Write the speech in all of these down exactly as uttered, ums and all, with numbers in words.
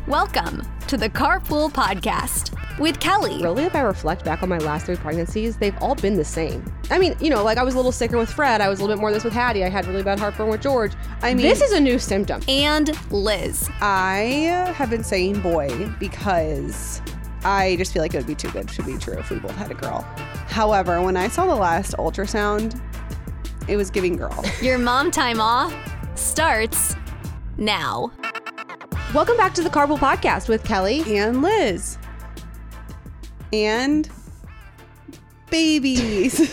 Welcome to the Carpool Podcast with Kelly. Really, if I reflect back on my last three pregnancies, they've all been the same. I mean, you know, like I was a little sicker with Fred. I was a little bit more this with Hattie. I had really bad heartburn with George. I mean, this is a new symptom. And Liz. I have been saying boy because I just feel like it would be too good to be true if we both had a girl. However, when I saw the last ultrasound, it was giving girl. Your mom time off starts now. Welcome back to the Carpool Podcast with Kelly and Liz. And babies.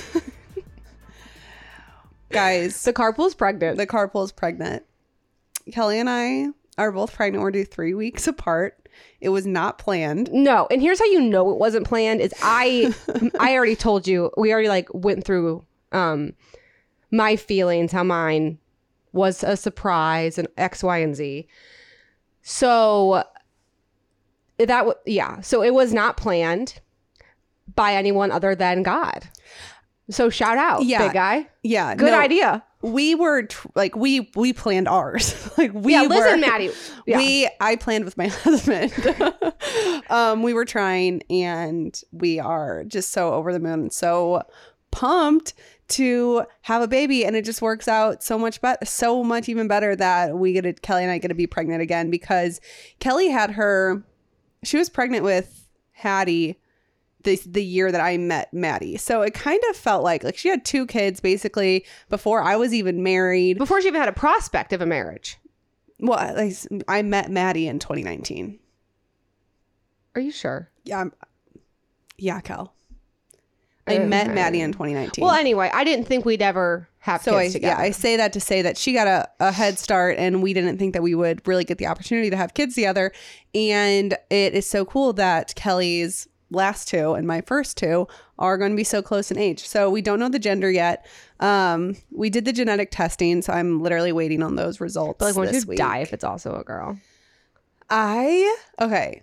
Guys. The carpool's pregnant. The carpool's pregnant. Kelly and I are both pregnant. We're due three weeks apart. It was not planned. No. And here's how you know it wasn't planned is I I already told you. We already like went through um my feelings, how mine was a surprise and X, Y, and Z. So that w- yeah. So it was not planned by anyone other than God. So shout out, yeah. big guy. Yeah. Good no, idea. We were tr- like we we planned ours. like we yeah, Liz were, and Maddie. Yeah. We I planned with my husband. um, we were trying, and we are just so over the moon and so pumped to have a baby, and it just works out so much better, so much even better that we get to, Kelly and I get to be pregnant again, because Kelly had her, she was pregnant with Hattie the, the year that I met Maddie. So it kind of felt like, like she had two kids basically before I was even married. Before she even had a prospect of a marriage. Well, I, I met Maddie in twenty nineteen. Are you sure? Yeah. I'm, yeah, Kel. I Uh, met Maddie in twenty nineteen. Well, anyway, I didn't think we'd ever have so kids I, together. yeah, I say that to say that she got a, a head start, and we didn't think that we would really get the opportunity to have kids together. And it is so cool that Kelly's last two and my first two are going to be so close in age. So we don't know the gender yet. Um, we did the genetic testing, so I'm literally waiting on those results. But like, won't this you week. die if it's also a girl? I okay.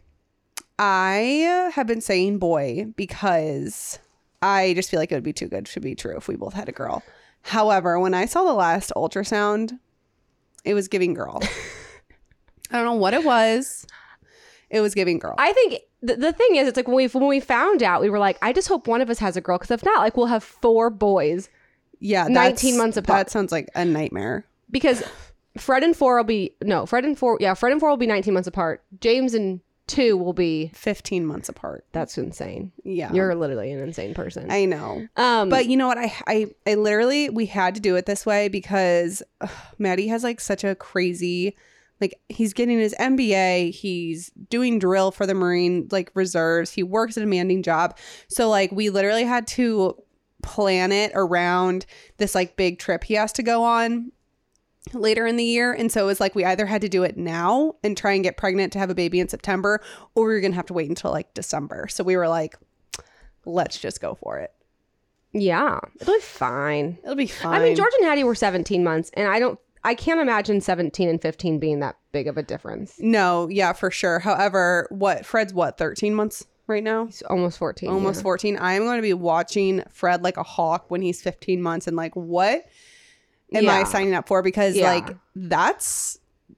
I have been saying boy because I just feel like it would be too good to be true if we both had a girl. However, when I saw the last ultrasound, it was giving girl. I don't know what it was. It was giving girl. I think th- the thing is, it's like when we when we found out, we were like, I just hope one of us has a girl, because if not, like we'll have four boys. Yeah, nineteen months apart. That sounds like a nightmare. Because Fred and four will be no Fred and four. Yeah, Fred and four will be nineteen months apart. James and two will be fifteen months apart. That's insane. Yeah, you're literally an insane person. I know. Um, but you know what? I I I literally we had to do it this way because ugh, Maddie has like such a crazy. Like, he's getting his M B A, he's doing drill for the Marine, like, reserves. He works a demanding job. So, like, we literally had to plan it around this, like, big trip he has to go on later in the year. And so it was like we either had to do it now and try and get pregnant to have a baby in September, or we were going to have to wait until, like, December. So we were like, let's just go for it. Yeah, it'll be fine. It'll be fine. I mean, George and Hattie were seventeen months, and I don't I can't imagine seventeen and fifteen being that big of a difference. No, yeah, for sure. However, what Fred's what, thirteen months right now? He's almost fourteen. Almost yeah. fourteen. I am going to be watching Fred like a hawk when he's fifteen months, and like, what am yeah. I signing up for? Because yeah. like, that's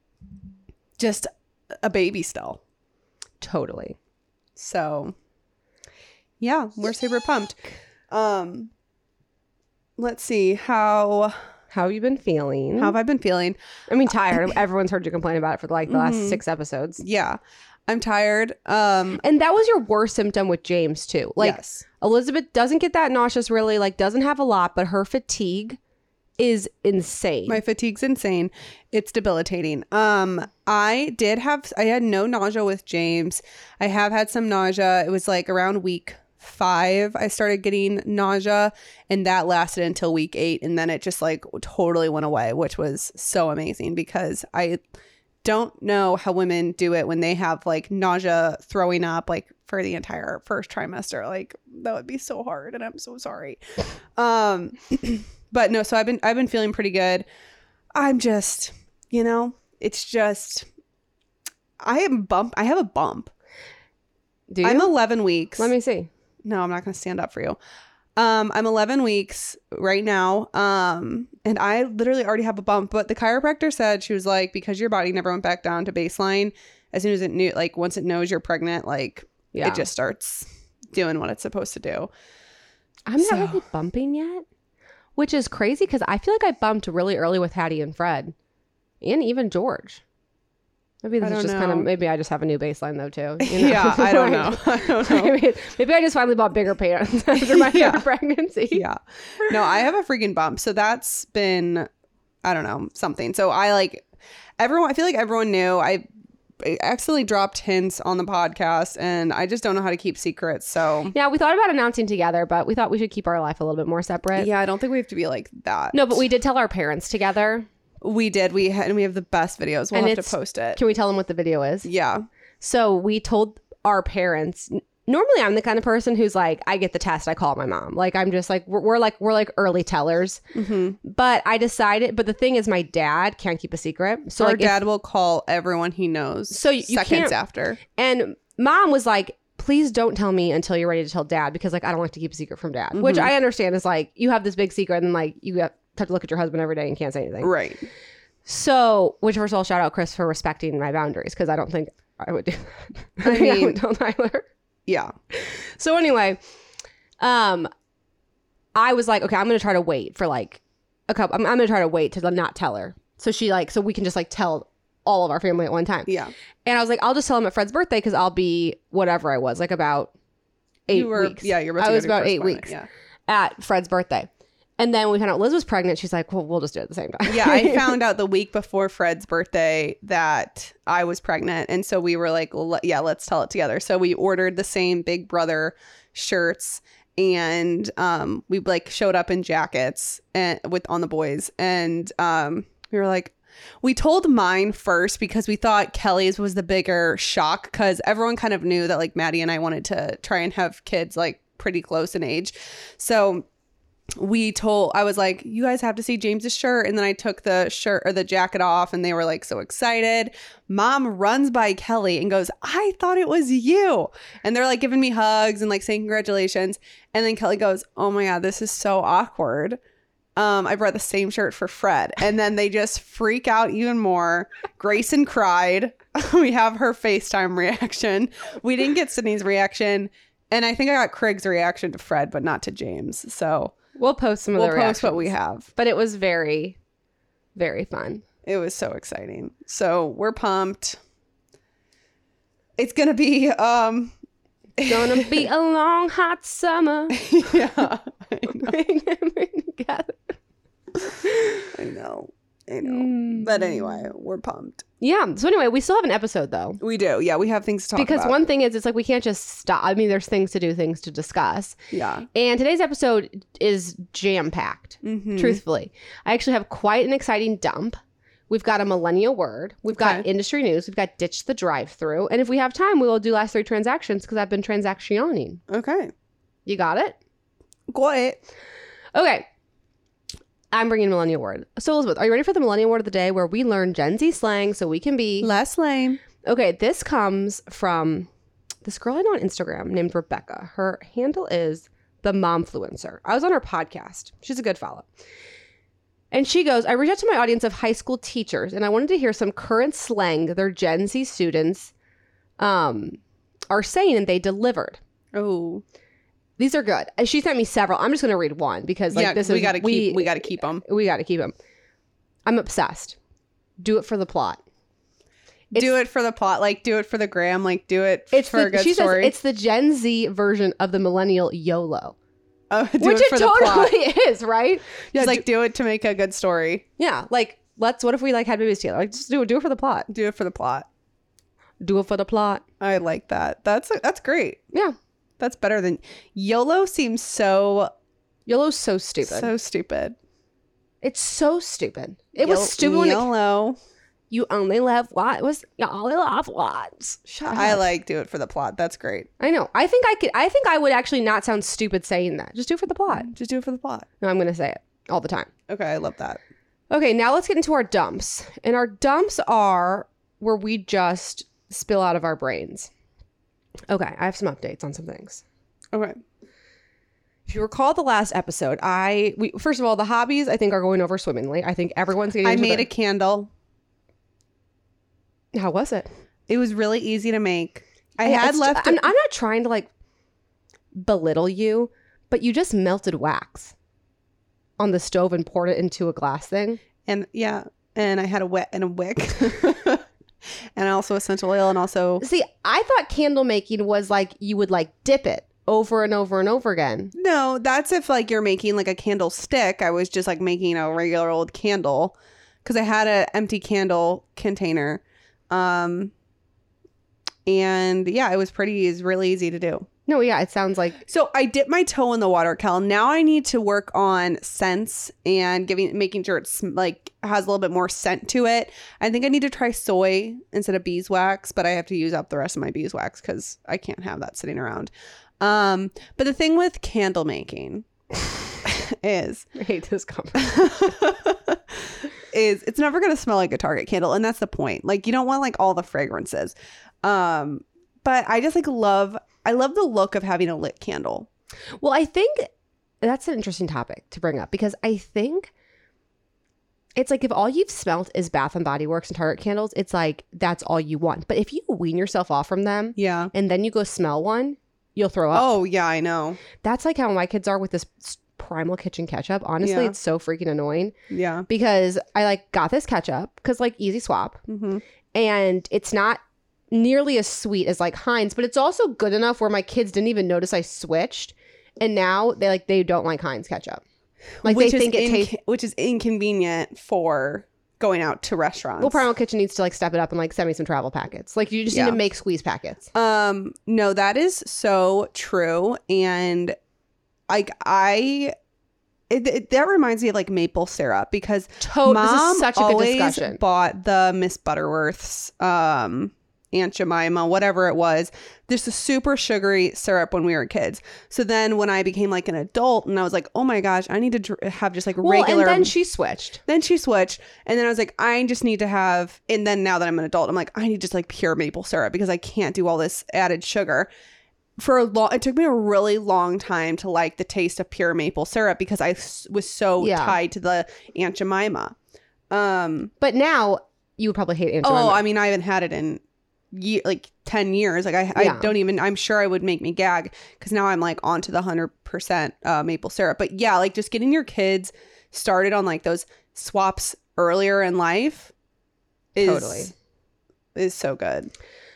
just a baby still. Totally. So yeah, we're super pumped. Um, let's see how... How have you been feeling? How have I been feeling? I mean, tired. Everyone's heard you complain about it for like the last mm-hmm. six episodes. Yeah, I'm tired. Um, and that was your worst symptom with James too. Like, yes. Elizabeth doesn't get that nauseous really, like doesn't have a lot, but her fatigue is insane. My fatigue's insane. It's debilitating. Um, I did have, I had no nausea with James. I have had some nausea. It was like around week five I started getting nausea, and that lasted until week eight, and then it just like totally went away, which was so amazing, because I don't know how women do it when they have like nausea, throwing up like for the entire first trimester. Like, that would be so hard, and I'm so sorry. Um but no, so I've been I've been feeling pretty good. I'm just, you know, it's just I am bump I have a bump. Do you? I'm eleven weeks. Let me see. No, I'm not going to stand up for you. Um, I'm eleven weeks right now. Um, and I literally already have a bump, but the chiropractor said, she was like, because your body never went back down to baseline, as soon as it knew, like once it knows you're pregnant, like Yeah. it just starts doing what it's supposed to do. I'm So- not really bumping yet, which is crazy because I feel like I bumped really early with Hattie and Fred and even George. Maybe this I is don't just kind of, know. maybe I just have a new baseline though too. You know? Yeah, I don't know. I don't know. maybe, maybe I just finally bought bigger pants after my Yeah. pregnancy. Yeah. No, I have a freaking bump. So that's been, I don't know, something. So I like, everyone, I feel like everyone knew. I I accidentally dropped hints on the podcast and I just don't know how to keep secrets. So Yeah, we thought about announcing together, but we thought we should keep our life a little bit more separate. yeah, I don't think we have to be like that. No, but we did tell our parents together. We did. We had, and we have the best videos. We'll And have to it's- post it. Can we tell them what the video is? Yeah. So we told our parents. Normally, I'm the kind of person who's like, I get the test, I call my mom. Like, I'm just like, we're, we're like, we're like early tellers. Mm-hmm. But I decided. But the thing is, my dad can't keep a secret. So Our like, if- dad will call everyone he knows. So you- you seconds can't- after. and mom was like, please don't tell me until you're ready to tell dad because like I don't like to keep a secret from dad. Which Mhm. I understand is like you have this big secret and then like you have to look at your husband every day and can't say anything. Right. So, which first of all, shout out Chris for respecting my boundaries because I don't think I would do that. I, I think I mean- would tell Tyler. Yeah. So anyway, um, I was like, okay, I'm gonna try to wait for like a couple. I'm, I'm gonna try to wait to not tell her, so she like, so we can just like tell all of our family at one time. Yeah. And I was like, I'll just tell him at Fred's birthday because I'll be whatever I was, like about eight You were, weeks. Yeah, you're about to I go was to your about first eight appointment, weeks Yeah. at Fred's birthday, and then we found out Liz was pregnant. She's like, well, we'll just do it at the same time. Yeah, I found out the week before Fred's birthday that I was pregnant. And so we were like, "Le- yeah, let's tell it together. So we ordered the same Big Brother shirts and um, we like showed up in jackets and with on the boys. And um, we were like, we told mine first because we thought Kelly's was the bigger shock because everyone kind of knew that like Maddie and I wanted to try and have kids like pretty close in age. So we told, I was like, you guys have to see James's shirt. And then I took the shirt or the jacket off and they were like so excited. Mom runs by Kelly and goes, I thought it was you. And they're like giving me hugs and like saying congratulations. And then Kelly goes, oh my God, this is so awkward. Um, I brought the same shirt for Fred. And then they just freak out even more. Grayson cried. We have her FaceTime reaction. We didn't get Sydney's reaction. And I think I got Craig's reaction to Fred, but not to James. So We'll post some of we'll the post what reactions. we have. But it was very, very fun. It was so exciting. So we're pumped. It's gonna be um Gonna be a long hot summer. yeah. I know. Bring them together. I know. I know. But anyway, we're pumped. Yeah. So anyway, we still have an episode though. We do. Yeah, we have things to talk Because about. one thing is, it's like we can't just stop. I mean, there's things to do, things to discuss. Yeah. And today's episode is jam packed. Mhm. Truthfully, I actually have quite an exciting dump. We've got a millennial word. We've got Okay. industry news. We've got ditch the drive through. And if we have time, we will do last three transactions because I've been transactioning. Okay. You got it? Got it. Okay. I'm bringing millennial word. So Elizabeth, are you ready for the millennial word of the day where we learn Gen Z slang so we can be... Less lame. Okay, this comes from this girl I know on Instagram named Rebecca. Her handle is the Momfluencer. I was on her podcast. She's a good follow. And she goes, I reached out to my audience of high school teachers and I wanted to hear some current slang their Gen Z students um, are saying and they delivered. Oh. These are good. And she sent me several. I'm just going to read one because like yeah, this we is gotta keep we gotta keep them. we got to keep them. I'm obsessed. Do it for the plot. Do it for the plot, like do it for the gram, like do it It's for the, a good she story. says it's the Gen Z version of the millennial YOLO, oh, do which it it, for the plot. totally is, right? Yeah, Just like do it to make a good story. yeah, like let's. What if we like had babies together? Like just do it. Do it for the plot. Do it for the plot. Do it for the plot. I like that. That's that's great. Yeah, That's better than YOLO. Seems so YOLO's so stupid. so stupid. it's so stupid. It Yo- was stupid when it, YOLO. you only live once. It was you only live once. Shut up. I like do it for the plot. That's great. I know. I think I could. I think I would actually not sound stupid saying that. Just do it for the plot. Just do it for the plot. No, I'm going to say it all the time. Okay, I love that. Okay, now let's get into our dumps. And our dumps are where we just spill out of our brains. Okay, I have some updates on some things. Okay. If you recall the last episode, I we first of all the hobbies I think are going over swimmingly. I think everyone's getting. I into made their- a candle. How was it? It was really easy to make. I Yeah, had it's- left. I'm, I'm not trying to like belittle you, but you just melted wax on the stove and poured it into a glass thing. and yeah, and I had a wet and a wick, and also essential oil, and also See, I thought candle making was like you would like dip it over and over and over again. no. That's if like you're making like a candlestick. I was just like making a regular old candle because I had an empty candle container, um, and yeah, it was pretty. It's really easy to do. No, yeah, it sounds like So I dipped my toe in the water, Kel. Now I need to work on scents and giving, making sure it's like has a little bit more scent to it. I think I need to try soy instead of beeswax, but I have to use up the rest of my beeswax because I can't have that sitting around. Um, but the thing with candle making is, I hate this conversation. is it's never going to smell like a Target candle, and that's the point. Like you don't want like all the fragrances. Um, but I just like love. I love the look of having a lit candle. Well, I think that's an interesting topic to bring up because I think it's like if all you've smelled is Bath and Body Works and Target candles, it's like that's all you want. But if you wean yourself off from them Yeah. and then you go smell one, you'll throw up. Oh, yeah, I know. That's like how my kids are with this s- Primal Kitchen ketchup. Honestly, Yeah. it's so freaking annoying Yeah. because I like got this ketchup because like easy swap Mm-hmm. and it's not nearly as sweet as like Heinz, but it's also good enough where my kids didn't even notice I switched, and now they like they don't like Heinz ketchup. Like which they is think it inc- tastes. which is inconvenient for going out to restaurants. Well, Primal Kitchen needs to like step it up and like send me some travel packets. Like you just Yeah. need to make squeeze packets. Um, no, that is so true, and like I. It, it, that reminds me of like maple syrup because To- Mom this is such a good always discussion. bought the Miss Butterworth's um Aunt Jemima, whatever it was, just a super sugary syrup when we were kids. So then when I became like an adult and I was like, oh my gosh, I need to dr- have just like Well, regular. and then she switched. Then she switched, and then I was like, I just need to have. And then now that I'm an adult, I'm like, I need just like pure maple syrup because I can't do all this added sugar. For a long, it took me a really long time to like the taste of pure maple syrup because I s- was so Yeah. tied to the Aunt Jemima. Um, But now you would probably hate Aunt oh, Jemima. I mean, I haven't had it in ye- like ten years. Like I, Yeah. I don't even. I'm sure it would make me gag because now I'm like onto the hundred percent uh, maple syrup. But yeah, like just getting your kids started on like those swaps earlier in life is Totally. is so good.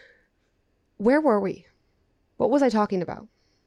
Where were we? What was I talking about?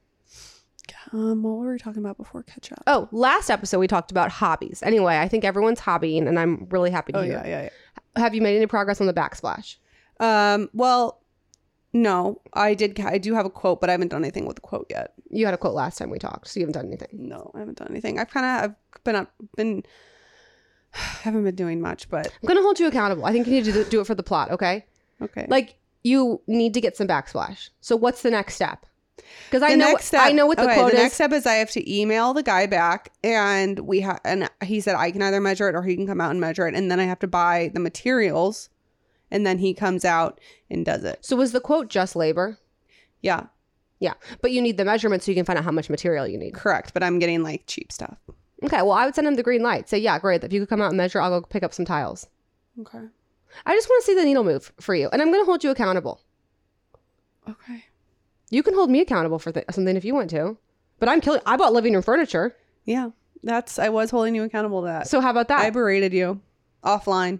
Um, what were we talking about before ketchup? Oh, last episode we talked about hobbies. Anyway, I think everyone's hobbying, and I'm really happy to Oh hear. yeah, yeah, Have you made any progress on the backsplash? yeah. Um, well, no, I did. I do have a quote, but I haven't done anything with the quote yet. You had a quote last time we talked, so you haven't done anything. No, I haven't done anything. I've kind of I've been up been haven't been doing much, but I'm gonna hold you accountable. I think you need to do- do it for the plot, okay? okay. Like you need to get some backsplash. So what's the next step? Because I the know next step, I know what the okay, quote the is. next step is I have to email the guy back, and we have and he said I can either measure it or he can come out and measure it, and then I have to buy the materials, and then he comes out and does it. So was the quote just labor? Yeah, Yeah, but you need the measurement so you can find out how much material you need. correct. But I'm getting like cheap stuff. Okay, well I would send him the green light. Say, yeah, great. If you could come out and measure, I'll go pick up some tiles. Okay. I just want to see the needle move for you, and I'm gonna hold you accountable. Okay. You can hold me accountable for th- something if you want to, but I'm killing. I bought living room furniture, Yeah, that's I was holding you accountable to that. so how about that? I berated you offline.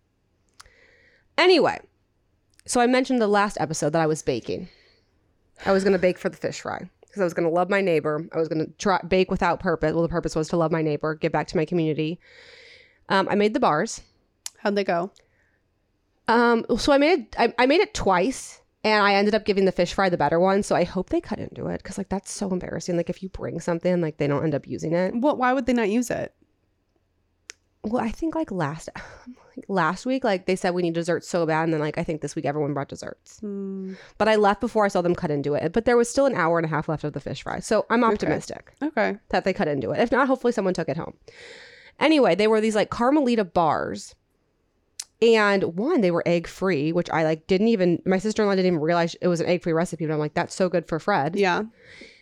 Anyway, so I mentioned the last episode that I was baking. I was going to bake for the fish fry because I was going to love my neighbor. I was going to try bake without purpose. Well, the purpose was to love my neighbor, give back to my community. Um, I made the bars. How'd they go? Um, so I made it. I, I made it twice, and I ended up giving the fish fry the better one. So I hope they cut into it because like that's so embarrassing. Like if you bring something, like they don't end up using it. What? Why would they not use it? Well, I think like last like last week, like they said we need desserts so bad, and then like I think this week everyone brought desserts. Hmm. But I left before I saw them cut into it. But there was still an hour and a half left of the fish fry, so I'm optimistic Okay. that they cut into it. If not, hopefully someone took it home. Anyway, they were these like Carmelita bars, and one they were egg free, which I like didn't even. My sister in law didn't even realize it was an egg free recipe, but I'm like, that's so good for Fred. Yeah.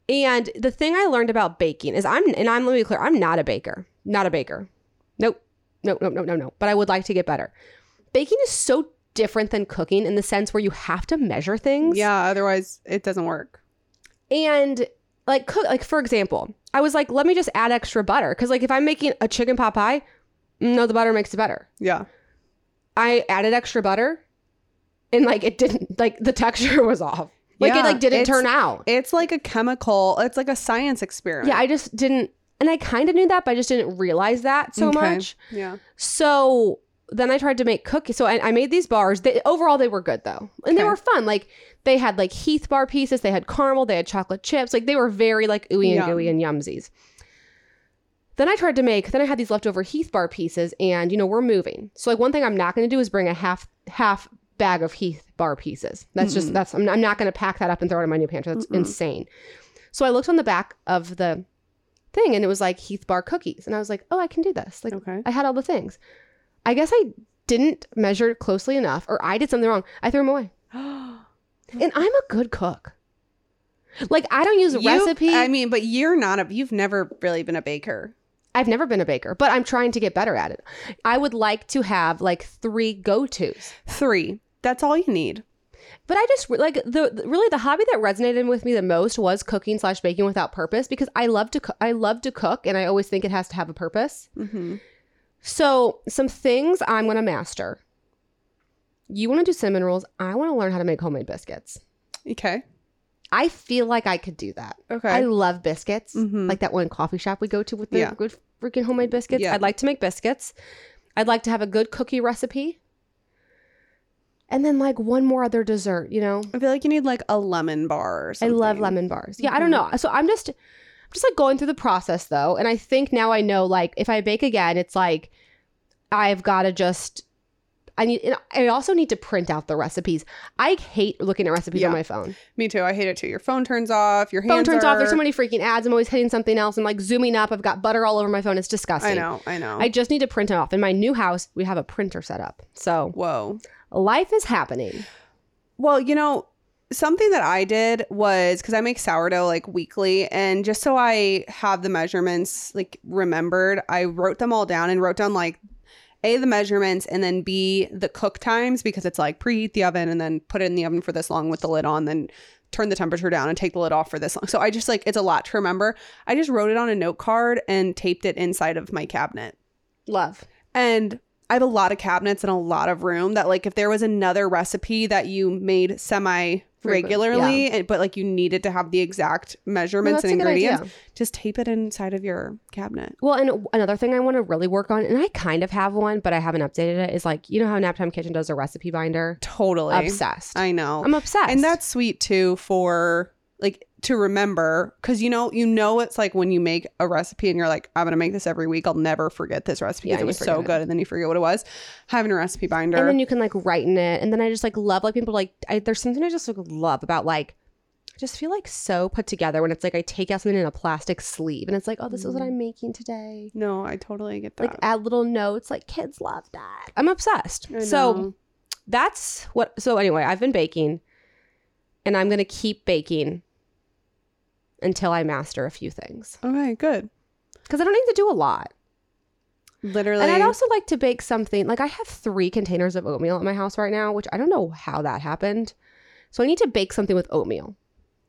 And the thing I learned about baking is I'm, and I'm, let me be clear, I'm not a baker. Not a baker. Nope. Nope, nope, nope, no, no. But I would like to get better. Baking is so different than cooking in the sense where you have to measure things. Yeah, otherwise it doesn't work. And like, cook, like for example, I was like, let me just add extra butter. Because like if I'm making a chicken pot pie, no, the butter makes it better. Yeah. I added extra butter and like it didn't, like the texture was off. Like yeah, it like didn't it's- turn out. It's like a chemical, it's like a science experiment. Yeah, I just didn't, and I kind of knew that, but I just didn't realize that so Okay. much. Yeah. So then I tried to make cookies. So I, I made these bars. They, overall, they were good though. And they Okay. were fun. Like they had like Heath bar pieces. They had caramel. They had chocolate chips. Like they were very like ooey and Yum. gooey and yumsies. Then I tried to make, then I had these leftover Heath bar pieces and, you know, we're moving. So like one thing I'm not going to do is bring a half, half bag of Heath bar pieces. That's just, that's, I'm, I'm not going to pack that up and throw it in my new pantry. That's Mm-mm. insane. So I looked on the back of the thing and it was like Heath bar cookies. And I was like, oh, I can do this. Like Okay. I had all the things. I guess I didn't measure closely enough or I did something wrong. I threw them away. And I'm a good cook. Like I don't use a You- recipe. I mean, but you're not a, you've never really been a baker. I've never been a baker, but I'm trying to get better at it. I would like to have like three go-tos. Three. That's all you need. But I just like the the- really the hobby that resonated with me the most was cooking slash baking without purpose because I love to co- I love to cook and I always think it has to have a purpose. Mm-hmm. So some things I'm going to master. You want to do cinnamon rolls. I want to learn how to make homemade biscuits. Okay. I feel like I could do that. Okay. I love biscuits. Mhm. Like that one coffee shop we go to with the Yeah. good freaking homemade biscuits. Yeah. I'd like to make biscuits. I'd like to have a good cookie recipe. And then like one more other dessert, you know? I feel like you need like a lemon bar or I something. love lemon bars. Yeah, I don't Mhm. know. So I'm just I'm just like going through the process though. And I think now I know like if I bake again, it's like I've got to just I need and I also need to print out the recipes. I hate looking at recipes Yeah. on my phone. Me too. I hate it too. Your phone turns off. Your hands Phone turns off. There's so are- many freaking ads. I'm always hitting something else. I'm like zooming up. I've got butter all over my phone. It's disgusting. I know. I know. I just need to print it off. In my new house, we have a printer set up. So Whoa. life is happening. Well, you know, something that I did was because I make sourdough like weekly, and just so I have the measurements like remembered, I wrote them all down and wrote down like A, the measurements, and then B, the cook times, because it's like preheat the oven and then put it in the oven for this long with the lid on, then turn the temperature down and take the lid off for this long. So I just like, it's a lot to remember. I just wrote it on a note card and taped it inside of my cabinet. Love. And I have a lot of cabinets and a lot of room that like if there was another recipe that you made semi regularly, and but like you needed to have the exact measurements that's and a good ingredients, idea. just tape it inside of your cabinet. Well, and another thing I want to really work on, and I kind of have one, but I haven't updated it, is like, you know how Naptime Kitchen does a recipe binder? Totally. Obsessed. I know. I'm obsessed. And that's sweet too for like to remember, because you know, you know, it's like when you make a recipe and you're like, I'm gonna make this every week. I'll never forget this recipe Yeah, because it and you was so forget it. good, and then you forget what it was. Having a recipe binder. And then you can like write in it. And then I just like love like people like, I, there's something I just like, love about like, I just feel like so put together when it's like I take out something in a plastic sleeve and it's like, oh, this is what I'm making today. no, I totally get that. Like add little notes. Like kids love that. I'm obsessed. I So know. that's what. So anyway, I've been baking, and I'm gonna keep baking until I master a few things Okay, good. because I don't need to do a lot. Literally. And I'd also like to bake something. Like I have three containers of oatmeal at my house right now, which I don't know how that happened. So I need to bake something with oatmeal.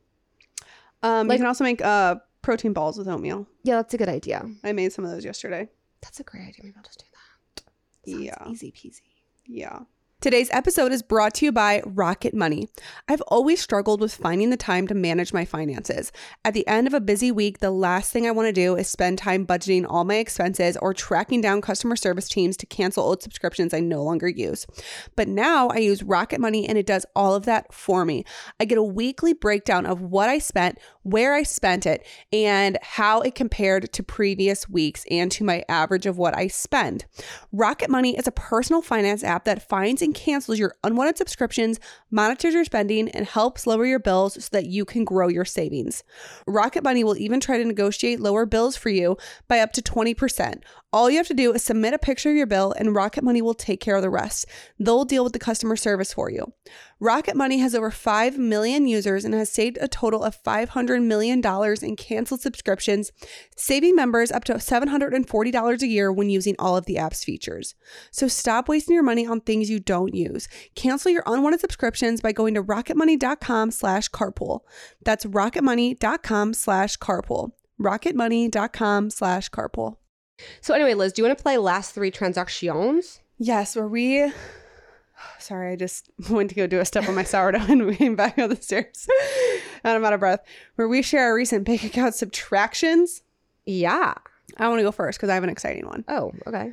um, like- you can also make uh protein balls with oatmeal. Yeah, that's a good idea. I made some of those yesterday. That's a great idea. Maybe I'll just do that. Sounds Yeah. easy peasy. Yeah. Today's episode is brought to you by Rocket Money. I've always struggled with finding the time to manage my finances. At the end of a busy week, the last thing I want to do is spend time budgeting all my expenses or tracking down customer service teams to cancel old subscriptions I no longer use. But now I use Rocket Money and it does all of that for me. I get a weekly breakdown of what I spent, where I spent it, and how it compared to previous weeks and to my average of what I spend. Rocket Money is a personal finance app that finds and cancels your unwanted subscriptions, monitors your spending, and helps lower your bills so that you can grow your savings. Rocket Money will even try to negotiate lower bills for you by up to twenty percent. All you have to do is submit a picture of your bill and Rocket Money will take care of the rest. They'll deal with the customer service for you. Rocket Money has over five million users and has saved a total of five hundred million dollars in canceled subscriptions, saving members up to seven hundred forty dollars a year when using all of the app's features. So stop wasting your money on things you don't use. Cancel your unwanted subscriptions by going to rocketmoney.com slash carpool. That's rocketmoney.com slash carpool. rocketmoney.com slash carpool. So anyway, Liz, do you want to play last three transactions? Yes, where we... Sorry, I just went to go do a step on my sourdough and we came back up the stairs. And I'm out of breath. Where we share our recent bank account subtractions. Yeah. I want to go first because I have an exciting one. Oh, okay.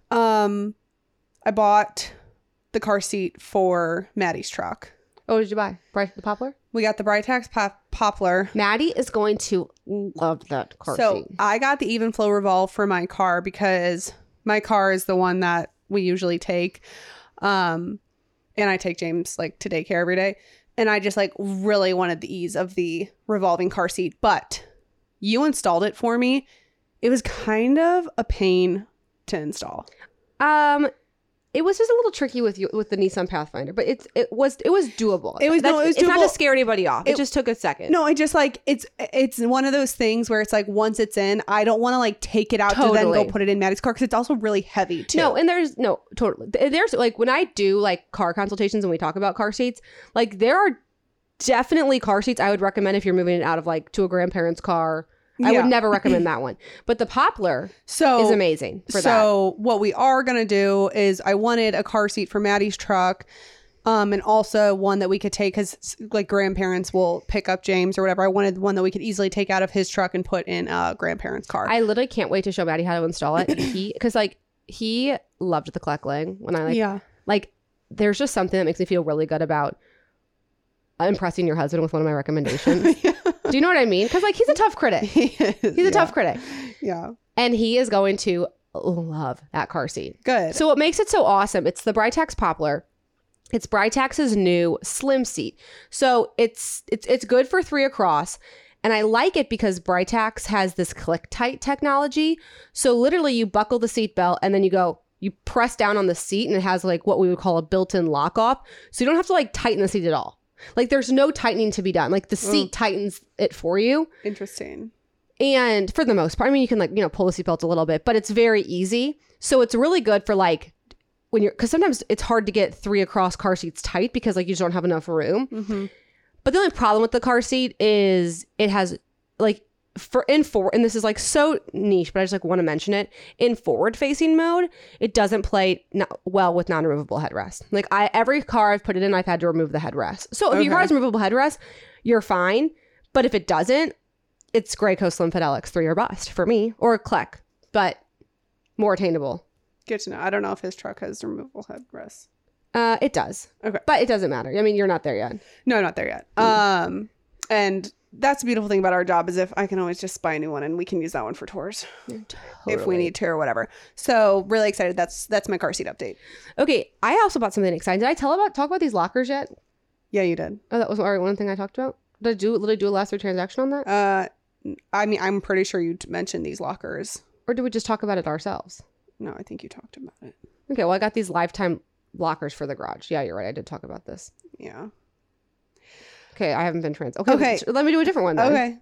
Um, I bought the car seat for Maddie's truck. Oh, what did you buy? Bright the Poplar? We got the Britax pop- Poplar. Maddie is going to love that car So seat. I got the Even Flow Revolve for my car because my car is the one that we usually take. Um, and I take James like to daycare every day. And I just like really wanted the ease of the revolving car seat. But you installed it for me. It was kind of a pain to install. Um, it was just a little tricky with you with the Nissan Pathfinder, but it's it was it was doable. It was- no, it was It's not doable. to scare anybody off. It, It- just took a second. No, I just like it's it's one of those things where it's like once it's in, I don't want to like take it out to then Totally. go put it in Maddie's car because it's also really heavy too. No, and there's no totally. There's like when I do like car consultations and we talk about car seats, like there are definitely car seats I would recommend if you're moving it out of like to a grandparent's car. I Yeah. would never recommend that one. But the Poplar so is amazing for that. So what we are gonna do is I wanted a car seat for Maddie's truck, um, and also one that we could take because like grandparents will pick up James or whatever. I wanted one that we could easily take out of his truck and put in a grandparent's car. I literally can't wait to show Maddie how to install it. He because like he loved the Kleckling when I like yeah, like there's just something that makes me feel really good about impressing your husband with one of my recommendations. Do you know what I mean? Because like he's a tough critic. he is, He's a yeah. tough critic. Yeah, And he is going to love that car seat. good. So what makes it so awesome, it's the Britax Poplar. It's Britax's new slim seat. So it's it's it's good for three across. And I like it because Britax has this click tight technology. So literally you buckle the seatbelt and then you go, you press down on the seat and it has like what we would call a built-in lock off. So you don't have to like tighten the seat at all. Like there's no tightening to be done. Like the seat Mm. tightens it for you. Interesting. And for the most part, I mean, you can like, you know, pull the seatbelt a little bit, but it's very easy. So it's really good for like when you're, because sometimes it's hard to get three across car seats tight because like you just don't have enough room. Mm-hmm. But the only problem with the car seat is it has like for in forward, and this is like so niche, but I just like want to mention it. In forward facing mode, it doesn't play not well with non-removable headrest. Like I, every car I've put it in, I've had to remove the headrest. So if your car Okay. has removable headrest, you're fine. But if it doesn't, it's Graco Slim Fit L X three or bust for me, or Kleck, but more attainable. Good to know. I don't know if his truck has removable headrests. Uh, it does. Okay. But it doesn't matter. I mean, you're not there yet. No, not there yet. Mm. Um, and that's the beautiful thing about our job is if I can always just buy a new one and we can use that one for tours if we need to or whatever. So really excited. That's that's my car seat update. Okay, I also bought something exciting. Did I tell about talk about these lockers yet? Yeah, you did. Oh, that was already one thing I talked about. Did I do literally do a last three transaction on that, Uh, I mean, I'm pretty sure you t- mentioned these lockers. or did we just talk about it ourselves? No, I think you talked about it. Okay, well, I got these lifetime lockers for the garage. Yeah, you're right. I did talk about this. Yeah. Okay, I haven't been trans. Okay, Okay. let me do a different one then. Okay.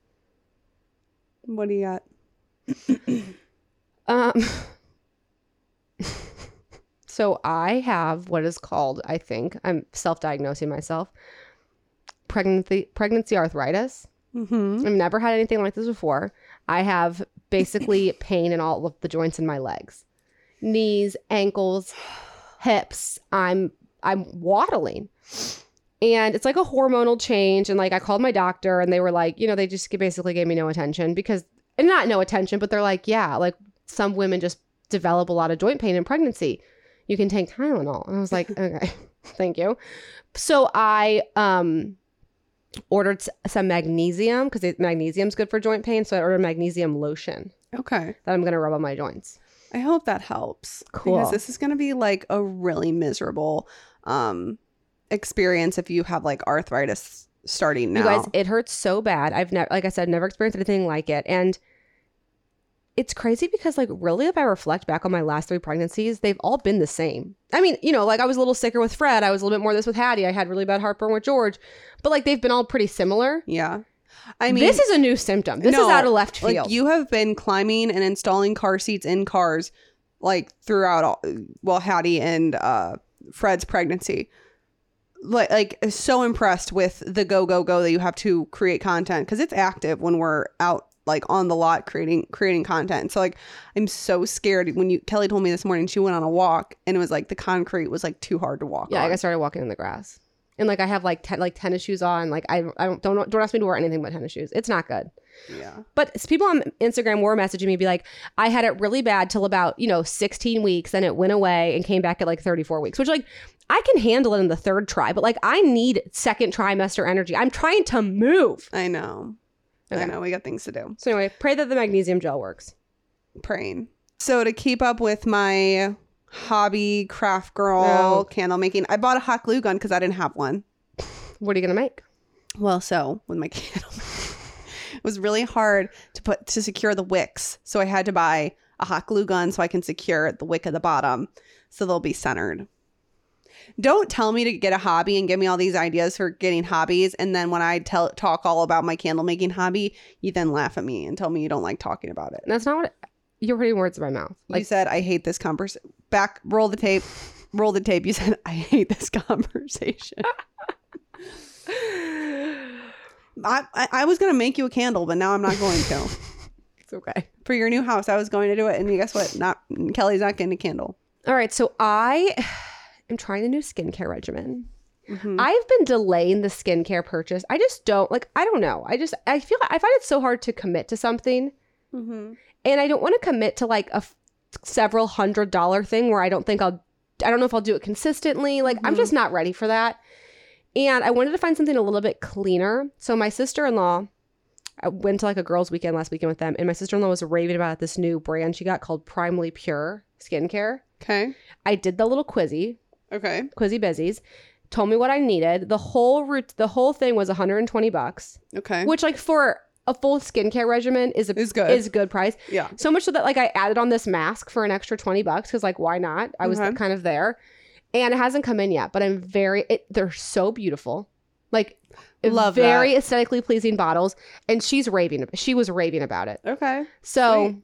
What do you got? Um. So I have what is called, I think, I'm self-diagnosing myself, pregnancy pregnancy arthritis. Mm-hmm. I've never had anything like this before. I have basically pain in all of the joints in my legs, knees, ankles, hips. I'm I'm waddling, and it's like a hormonal change. And like I called my doctor, and they were like, you know, they just basically gave me no attention because, and not no attention, but they're like, yeah, like some women just develop a lot of joint pain in pregnancy. You can take Tylenol, and I was like, okay, thank you. So I um. ordered s- some magnesium because magnesium's good for joint pain. So I ordered magnesium lotion Okay. that I'm going to rub on my joints. I hope that helps. Cool. Because this is going to be like a really miserable um, experience if you have like arthritis starting now. You guys, it hurts so bad. I've never, like I said, never experienced anything like it. And it's crazy because like really, if I reflect back on my last three pregnancies, they've all been the same. I mean, you know, like I was a little sicker with Fred. I was a little bit more this with Hattie. I had really bad heartburn with George. But like they've been all pretty similar. Yeah. I mean, this is a new symptom. This no, is out of left field. Like you have been climbing and installing car seats in cars like throughout all, well, Hattie and uh, Fred's pregnancy. Like, like so impressed with the go, go, go that you have to create content because it's active when we're out like on the lot creating creating content. So like I'm so scared when you Kelly told me this morning she went on a walk and it was like the concrete was like too hard to walk yeah, on. like I started walking in the grass. And like I have like ten, like tennis shoes on. Like I I don't don't don't ask me to wear anything but tennis shoes. It's not good. Yeah. But people on Instagram were messaging me be like, I had it really bad till about, you know, sixteen weeks, then it went away and came back at like thirty-four weeks, which like I can handle it in the third try, but like I need second trimester energy. I'm trying to move. I know. Okay. I know. We got things to do. So anyway, pray that the magnesium gel works. Praying. So to keep up with my hobby craft girl Oh. candle making, I bought a hot glue gun because I didn't have one. What are you gonna make? Well, so with my candle, it was really hard to put to secure the wicks. So I had to buy a hot glue gun so I can secure the wick at the bottom so they'll be centered. Don't tell me to get a hobby and give me all these ideas for getting hobbies. And then when I tell talk all about my candle making hobby, you then laugh at me and tell me you don't like talking about it. That's not what you're putting words in my mouth. You Like said, I hate this conversation. Back, roll the tape. Roll the tape. You said, I hate this conversation. I, I, I was going to make you a candle, but now I'm not going to. it's okay. For your new house, I was going to do it. And guess what? Not Kelly's not getting a candle. All right. So I am trying a new skincare regimen. Mm-hmm. I've been delaying the skincare purchase. I just don't like, I don't know. I just, I feel, I find it so hard to commit to something. Mm-hmm. And I don't want to commit to like a f- several hundred dollar thing where I don't think I'll, I don't know if I'll do it consistently. Like, mm-hmm. I'm just not ready for that. And I wanted to find something a little bit cleaner. So my sister-in-law, I went to like a girls' weekend last weekend with them. And my sister-in-law was raving about this new brand she got called Primally Pure Skincare. Okay. I did the little quizzy, Okay. quizzy busies, told me what I needed. The whole route, the whole thing was one hundred twenty bucks, Okay. which like for a full skincare regimen is a Is good. is a good price. Yeah. So much so that like I added on this mask for an extra twenty bucks because like why not? I was Okay. kind of there, and it hasn't come in yet. But I'm very. It, they're so beautiful, like Love very that. aesthetically pleasing bottles. And she's raving. She was raving about it. Okay. So, Sweet.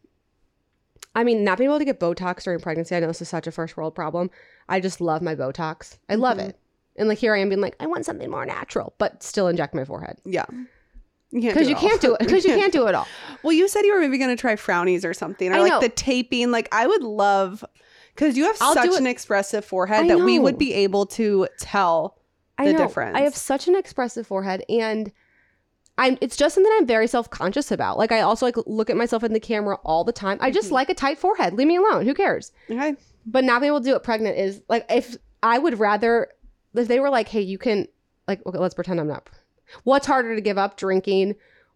I mean, not being able to get Botox during pregnancy, I know this is such a first world problem. I just love my Botox. I love Mhm. it. And like here I am being like, I want something more natural, but still inject my forehead. Yeah. You can't Because do you it can't all. do it. Because you can't do it all. Well, you said you were maybe going to try frownies or something, or I like know. the taping. Like I would love, because you have I'll do such it- an expressive forehead I that we know. would be able to tell I the know. difference. I have such an expressive forehead, and I'm. It's just something I'm very self conscious about. Like I also like look at myself in the camera all the time. I just Mhm. like a tight forehead. Leave me alone. Who cares? Okay. But not being able to do it pregnant is like if I would rather if they were like, hey, you can like okay, let's pretend I'm not. What's harder to give up, drinking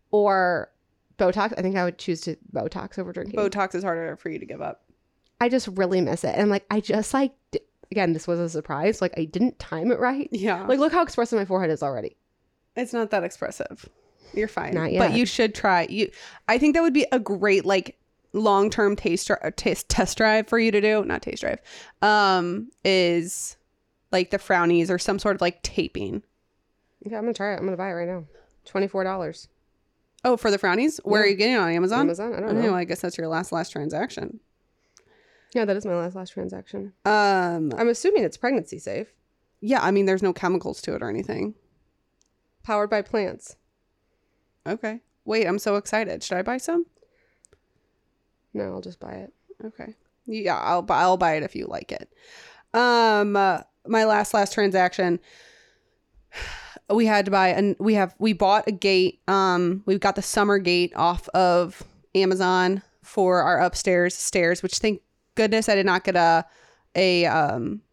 or Botox? I think I would choose to Botox over drinking. Botox is harder for you to give up. I just really miss it, and like I just like d- again, this was a surprise. Like I didn't time it right. Yeah. Like look how expressive my forehead is already. It's not that expressive. You're fine. Not But yet. you should try. You, I think that would be a great like long-term taste dri- taste test drive for you to do. Not taste drive. Um, is like the frownies or some sort of like taping. Okay, I'm gonna try it. I'm gonna buy it right now. Twenty-four dollars. Oh, for the frownies? Where Yeah. are you getting it, on Amazon? Amazon. I don't know. Oh, I guess that's your last last transaction. Yeah, that is my last last transaction. Um, I'm assuming it's pregnancy safe. yeah. I mean, there's no chemicals to it or anything. Powered by plants. Okay. Wait, I'm so excited. Should I buy some? No, I'll just buy it. Okay. Yeah, I'll bu- I'll buy it if you like it. Um, uh, my last last transaction. We had to buy and we have we bought a gate. Um, we've got the summer gate off of Amazon for our upstairs stairs, which thank goodness I did not get a a um.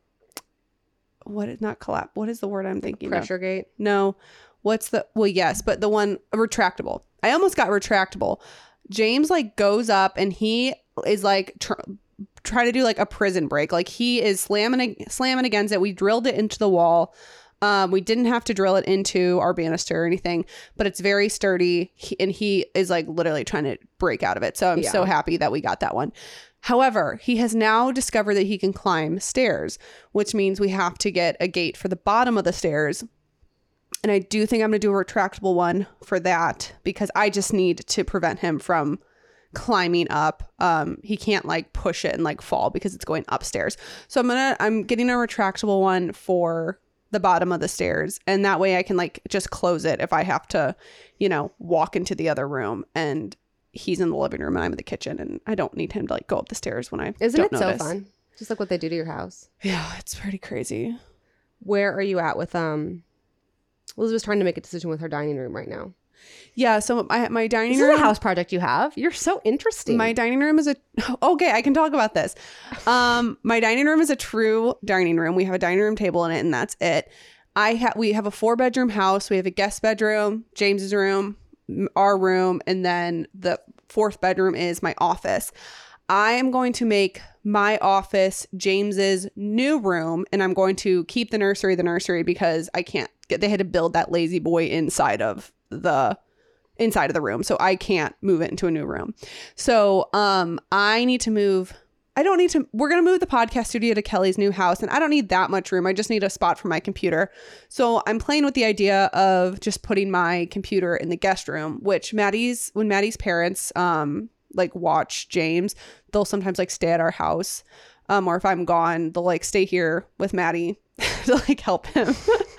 What is not collapse? What is the word I'm thinking of? Pressure gate. No. What's the, well, yes, but the one, retractable. I almost got retractable. James like goes up and he is like tr- trying to do like a prison break. Like he is slamming slamming against it. We drilled it into the wall. Um, we didn't have to drill it into our banister or anything, but it's very sturdy. He, and he is like literally trying to break out of it. So I'm Yeah. so happy that we got that one. However, he has now discovered that he can climb stairs, which means we have to get a gate for the bottom of the stairs. And I do think I'm going to do a retractable one for that because I just need to prevent him from climbing up. Um, he can't like push it and like fall because it's going upstairs. So I'm going to, I'm getting a retractable one for the bottom of the stairs. And that way I can like just close it if I have to, you know, walk into the other room and he's in the living room and I'm in the kitchen and I don't need him to like go up the stairs when I Isn't don't it notice. so fun? Just like what they do to your house. Yeah, it's pretty crazy. Where are you at with um? Elizabeth's trying to make a decision with her dining room right now. Yeah, so my my dining This room is a house project you have. You're so interesting. My dining room is a okay. I can talk about this. Um, my dining room is a true dining room. We have a dining room table in it, and that's it. I have we have a four bedroom house. We have a guest bedroom, James's room, m- our room, and then the fourth bedroom is my office. I am going to make my office James's new room, and I'm going to keep the nursery the nursery because I can't get. They had to build that lazy boy inside of the. inside of the room. So I can't move it into a new room. So um, I need to move. I don't need to. We're going to move the podcast studio to Kelly's new house. And I don't need that much room. I just need a spot for my computer. So I'm playing with the idea of just putting my computer in the guest room, which Maddie's, when Maddie's parents um, like watch James, they'll sometimes like stay at our house. Um, or if I'm gone, they'll like stay here with Maddie to like help him.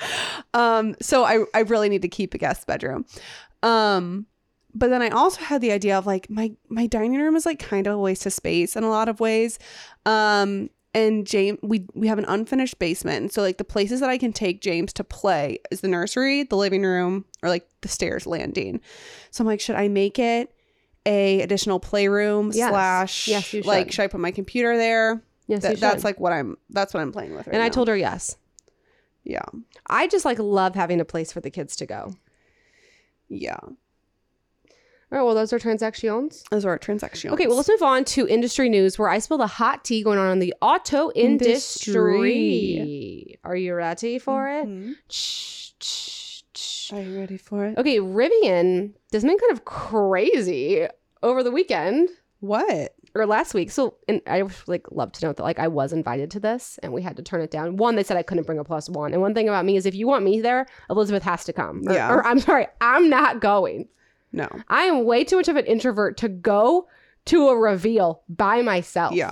um, so I, I really need to keep a guest bedroom. Um, but then I also had the idea of like my, my dining room is like kind of a waste of space in a lot of ways. Um, and James, we, we have an unfinished basement. So like the places that I can take James to play is the nursery, the living room, or like the stairs landing. So I'm like, should I make it a additional playroom Yes. slash Yes, you should. like, should I put my computer there? yes, Th- you should. that's like what I'm, that's what I'm playing with right and I now. told her yes. Yeah. I just like love having a place for the kids to go. Yeah. All right, well, those are transactions. Those are our transactions. Okay, well, let's move on to industry news where I spill the hot tea going on in the auto industry. Industry. Are you ready for Mhm. it? Shh, shh, shh. Are you ready for it? Okay, Rivian did something kind of crazy over the weekend What? or last week. So, and I would like love to note that like I was invited to this and we had to turn it down. One, they said I couldn't bring a plus one. And one thing about me is if you want me there, Elizabeth has to come. Or, Yeah. or I'm sorry, I'm not going. No. I am way too much of an introvert to go to a reveal by myself. Yeah.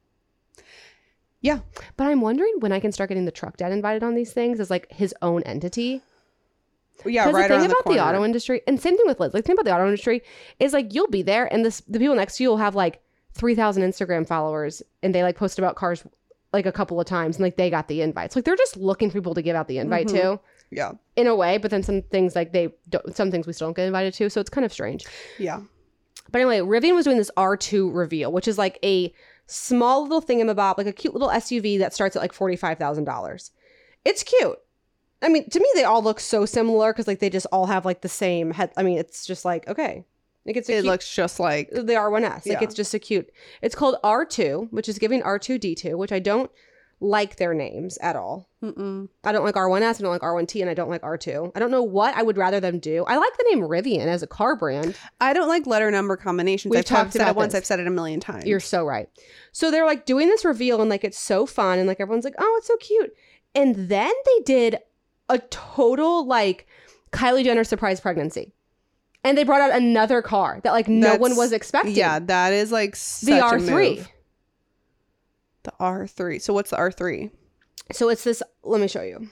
Yeah. But I'm wondering when I can start getting the truck dad invited on these things as like his own entity. Yeah. Because Right the thing around about the the, corner. auto industry, and same thing with Liz, like the thing about the auto industry is like you'll be there and this the people next to you will have like three thousand Instagram followers and they like post about cars like a couple of times and like they got the invites. Like they're just looking for people to give out the invite Mhm. to Yeah. in a way, but then some things like they don't, some things we still don't get invited to. So it's kind of strange. Yeah. But anyway, Rivian was doing this R two reveal, which is like a small little thingamabob, like a cute little S U V that starts at like forty-five thousand dollars. It's cute. I mean, to me, they all look so similar because like they just all have like the same head. I mean, it's just like, okay. Like it's a It cute, looks just like. the R one S. Like Yeah. it's just a cute. It's called R two, which is giving R two D two, which I don't like their names at all. Mm-mm. I don't like R one S, I don't like R one T, and I don't like R two. I don't know what I would rather them do. I like the name Rivian as a car brand. I don't like letter number combinations. We've I've talked talked said about it once. this. I've said it a million times. You're so right. So they're like doing this reveal and like it's so fun and like everyone's like, oh, it's so cute. And then they did a total like Kylie Jenner surprise pregnancy. And they brought out another car that like no That's- one was expecting. Yeah, that is like such the a R three. move. The R three. So what's the R three? So it's this, let me show you.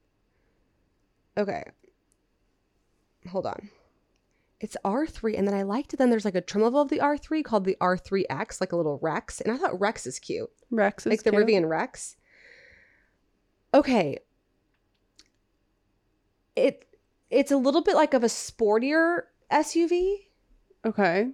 Okay. Hold on. It's R three, and then I liked it. Then there's like a trim level of the R three called the R three X, like a little Rex. And I thought Rex is cute. Rex is Like the cute. Rivian Rex. Okay. It it's a little bit like of a sportier S U V. Okay.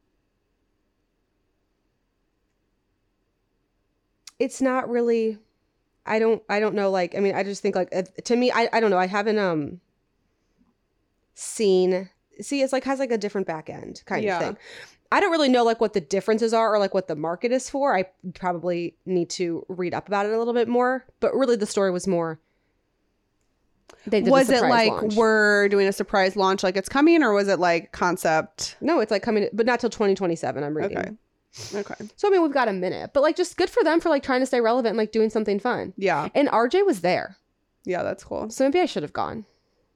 It's not really I don't I don't know like I mean I just think like uh, to me I I don't know I haven't um seen see it's like has like a different back end kind Yeah. of thing. I don't really know like what the differences are or like what the market is for. I probably need to read up about it a little bit more. But really, the story was more. They did Was a it surprise like launch. we're doing a surprise launch, like it's coming, or was it like concept? No, it's like coming, but not till twenty twenty-seven. I'm reading. Okay. Okay. So I mean, we've got a minute, but like just good for them for like trying to stay relevant and like doing something fun. Yeah. And R J was there, Yeah, that's cool. so maybe I should have gone.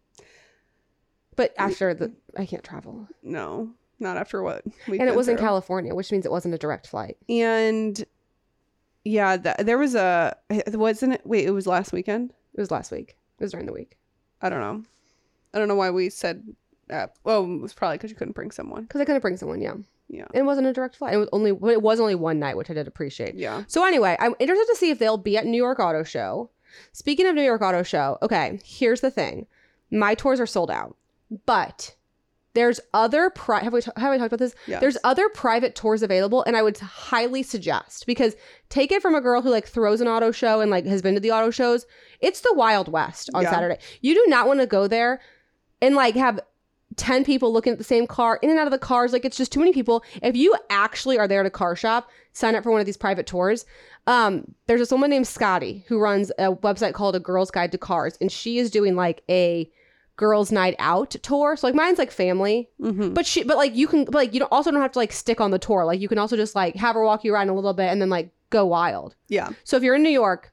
But after the, I can't travel, No, not after what we. and it was in California, which means it wasn't a direct flight. And yeah, th- there was a wasn't it? Wait, it was last weekend. It was last week. It was during the week I don't know. I don't know why we said. Uh, well, it was probably because you couldn't bring someone. because I couldn't bring someone. Yeah, Yeah. it wasn't a direct flight. It was only, but it was only one night, which I did appreciate. Yeah. So anyway, I'm interested to see if they'll be at New York Auto Show. Speaking of New York Auto Show, okay, here's the thing. My tours are sold out, but there's other, pri- have we, t- have we talked about this? Yes. There's other private tours available, and I would highly suggest, because take it from a girl who like throws an auto show and like has been to the auto shows. It's the Wild West on Yeah. Saturday. You do not want to go there and like have ten people looking at the same car, in and out of the cars. Like, it's just too many people. If you actually are there to car shop, sign up for one of these private tours. Um, there's this woman named Scotty who runs a website called A Girl's Guide to Cars, and she is doing like a girls' night out tour. So like mine's like family, Mm-hmm. but she, but like you can, but like you don't, also don't have to like stick on the tour. Like you can also just like have her walk you around a little bit and then like go wild. Yeah. So if you're in New York,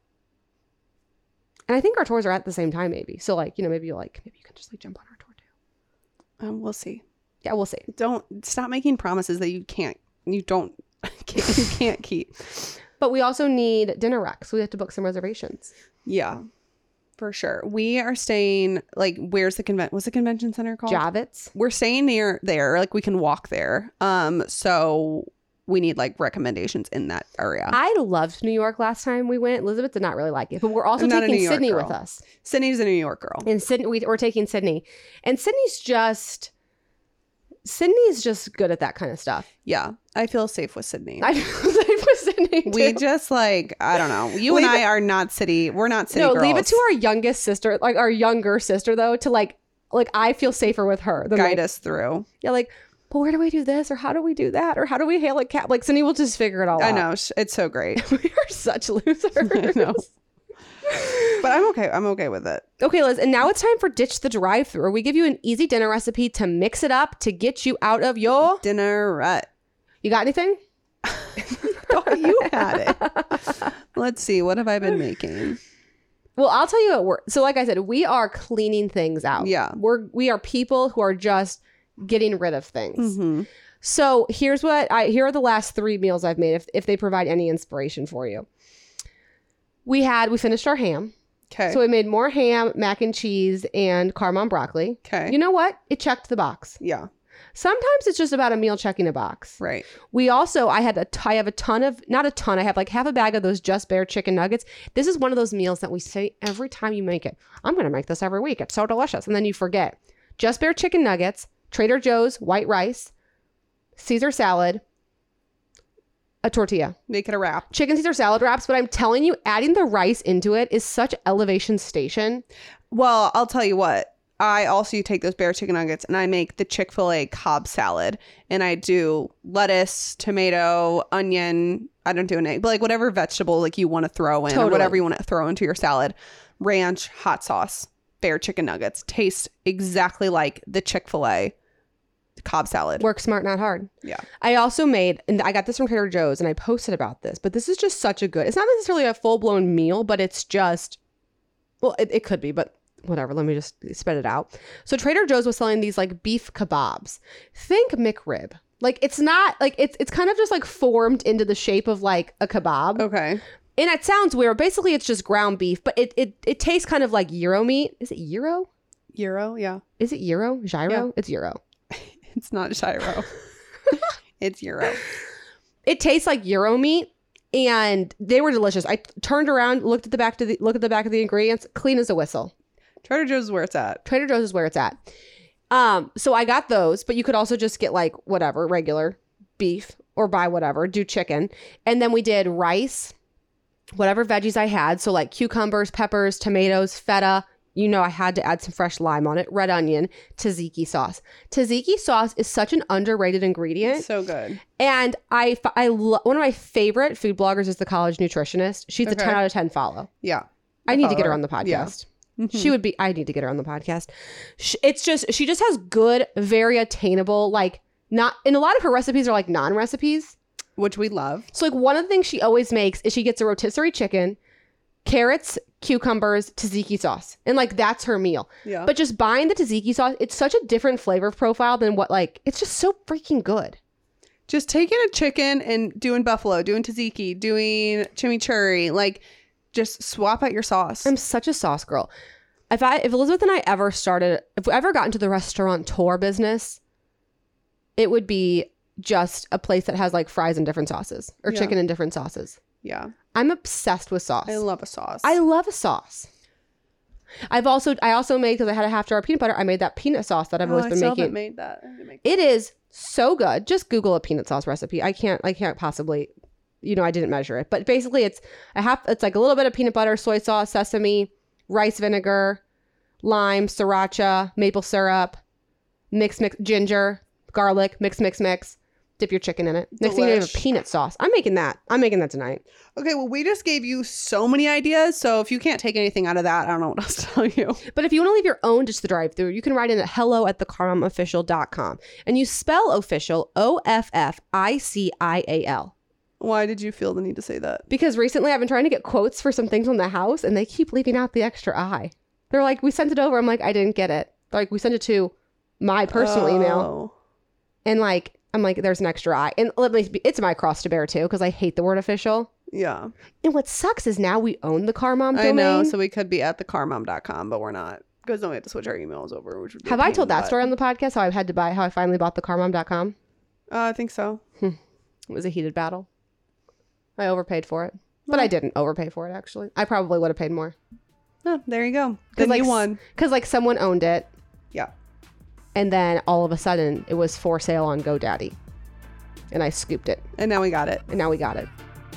and I think our tours are at the same time, maybe. So like, you know, maybe you like, maybe you can just like jump on our tour too. Um, we'll see. Yeah, we'll see. Don't stop making promises that you can't. You don't. Can't, you can't keep. But we also need dinner racks. So we have to book some reservations. Yeah. For sure. We are staying, like, where's the convent? What's the convention center called? Javits. We're staying near there. Like, we can walk there. Um, so we need like recommendations in that area. I loved New York last time we went. Elizabeth did not really like it, but we're also I'm not a taking New York Sydney girl. with us. Sydney's a New York girl. And Sydney, we, we're taking Sydney, and Sydney's just Sydney's just good at that kind of stuff. Yeah, I feel safe with Sydney. I feel safe with Sydney too. We just like I don't know. You and Leave I are not city. We're not city no, girls. leave it to our youngest sister, like our younger sister, though, to like like I feel safer with her than guide like, us through. yeah, like. But where do we do this, or how do we do that, or how do we hail a cab? Like Sydney will just figure it all I out. know sh- it's so great. We are such losers. I know. But I'm okay. I'm okay with it. Okay, Liz, and now it's time for Ditch the Drive-Thru, where we give you an easy dinner recipe to mix it up to get you out of your... Dinner rut. You got anything? Thought you had it. Let's see. What have I been making? Well, I'll tell you what we're... So like I said, we are cleaning things out. Yeah. We're, we are people who are just getting rid of things. Mm-hmm. So here's what I... Here are the last three meals I've made, if, if they provide any inspiration for you. We had... We finished our ham. Okay. So we made more ham, mac and cheese, and caramel broccoli. Okay. You know what? It checked the box. Yeah. Sometimes it's just about a meal checking a box. Right. We also, I had a, t- I have a ton of, not a ton, I have like half a bag of those Just Bare chicken nuggets. This is one of those meals that we say every time you make it. I'm going to make this every week. It's so delicious. And then you forget. Just Bare chicken nuggets, Trader Joe's white rice, Caesar salad, a tortilla. Make it a wrap. Chicken Caesar salad wraps, but I'm telling you, adding the rice into it is such elevation station. Well, I'll tell you what. I also take those Bare chicken nuggets and I make the Chick-fil-A Cobb salad. And I do lettuce, tomato, onion. I don't do an egg, but like whatever vegetable like you want to throw in Totally. or whatever you want to throw into your salad. Ranch, hot sauce, Bare chicken nuggets. Taste exactly like the Chick-fil-A Cobb salad. Work smart, not hard. Yeah. I also made, and I got this from Trader Joe's, and I posted about this, but this is just such a good, it's not necessarily a full-blown meal, but it's just, well, it, it could be, but whatever, let me just spit it out. So Trader Joe's was selling these like beef kebabs. Think McRib. Like it's not, like it's it's kind of just like formed into the shape of like a kebab. Okay. And it sounds weird. Basically, it's just ground beef, but it it, it tastes kind of like gyro meat. Is it gyro? Gyro, yeah. Is it gyro? Gyro? Yeah. It's gyro. It's not gyro. It's gyro. It tastes like gyro meat, and they were delicious. I turned around, looked at the back to the look at the back of the ingredients, clean as a whistle. Trader Joe's is where it's at. Trader Joe's is where it's at. Um, so I got those, but you could also just get like whatever, regular beef or buy whatever, do chicken. And then we did rice, whatever veggies I had. So like cucumbers, peppers, tomatoes, feta, you know I had to add some fresh lime on it. Red onion, tzatziki sauce. Tzatziki sauce is such an underrated ingredient. So good. And I, I lo- one of my favorite food bloggers is The College Nutritionist. She's Okay. a ten out of ten follow. Yeah. I need to get her her. on the podcast. Yeah. Mm-hmm. She would be, I need to get her on the podcast. Sh it's just, she just has good, very attainable, like not, and a lot of her recipes are like non-recipes. Which we love. So like one of the things she always makes is she gets a rotisserie chicken, carrots, cucumbers, tzatziki sauce. And like that's her meal. Yeah. But just buying the tzatziki sauce, it's such a different flavor profile than what like, it's just so freaking good. Just taking a chicken and doing buffalo, doing tzatziki, doing chimichurri, like just swap out your sauce. I'm such a sauce girl. If I if Elizabeth and I ever started, if we ever got into the restaurateur business, it would be just a place that has like fries in different sauces or Yeah. chicken in different sauces. Yeah. I'm obsessed with sauce. I love a sauce. I love a sauce. I've also I also made, because I had a half jar of peanut butter, I made that peanut sauce that I've Oh, always I been still making. haven't made that. I didn't make It is so good. Just Google a peanut sauce recipe. I can't I can't possibly, you know, I didn't measure it. But basically it's a half it's like a little bit of peanut butter, soy sauce, sesame, rice vinegar, lime, sriracha, maple syrup, mix mix ginger, garlic, mix mix mix. Dip your chicken in it. Next thing you know, you have a Delish. peanut sauce. I'm making that. I'm making that tonight. Okay, well, we just gave you so many ideas. So if you can't take anything out of that, I don't know what else to tell you. But if you want to leave your own dish to the drive-through, you can write in at hello at the car mom official dot com. And you spell official, O F F I C I A L. Why did you feel the need to say that? Because recently I've been trying to get quotes for some things on the house, and they keep leaving out the extra I. They're like, we sent it over. I'm like, I didn't get it. They're like, we sent it to my personal email. Oh. And like, I'm like, there's an extra I. And let me be, it's my cross to bear too, because I hate the word official. Yeah. And what sucks is now we own the Car Mom I domain. know. So we could be at the car mom dot com, but we're not. Because then we have to switch our emails over, which would be a Have I pain told in the that butt. story on the podcast? How I had to buy, how I finally bought the car mom dot com? Uh, I think so. It was a heated battle. I overpaid for it. But I didn't overpay for it, actually. I probably would have paid more. Oh, there you go. Then like, you won. Because like someone owned it, Yeah. and then all of a sudden it was for sale on GoDaddy. And I scooped it. And now we got it. And now we got it.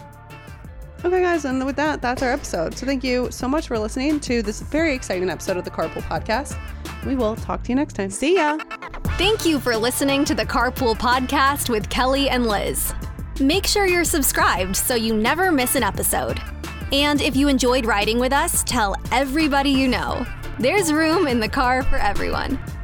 Okay, guys, and with that, that's our episode. So thank you so much for listening to this very exciting episode of the Carpool Podcast. We will talk to you next time. See ya. Thank you for listening to the Carpool Podcast with Kelly and Liz. Make sure you're subscribed so you never miss an episode. And if you enjoyed riding with us, tell everybody you know. There's room in the car for everyone.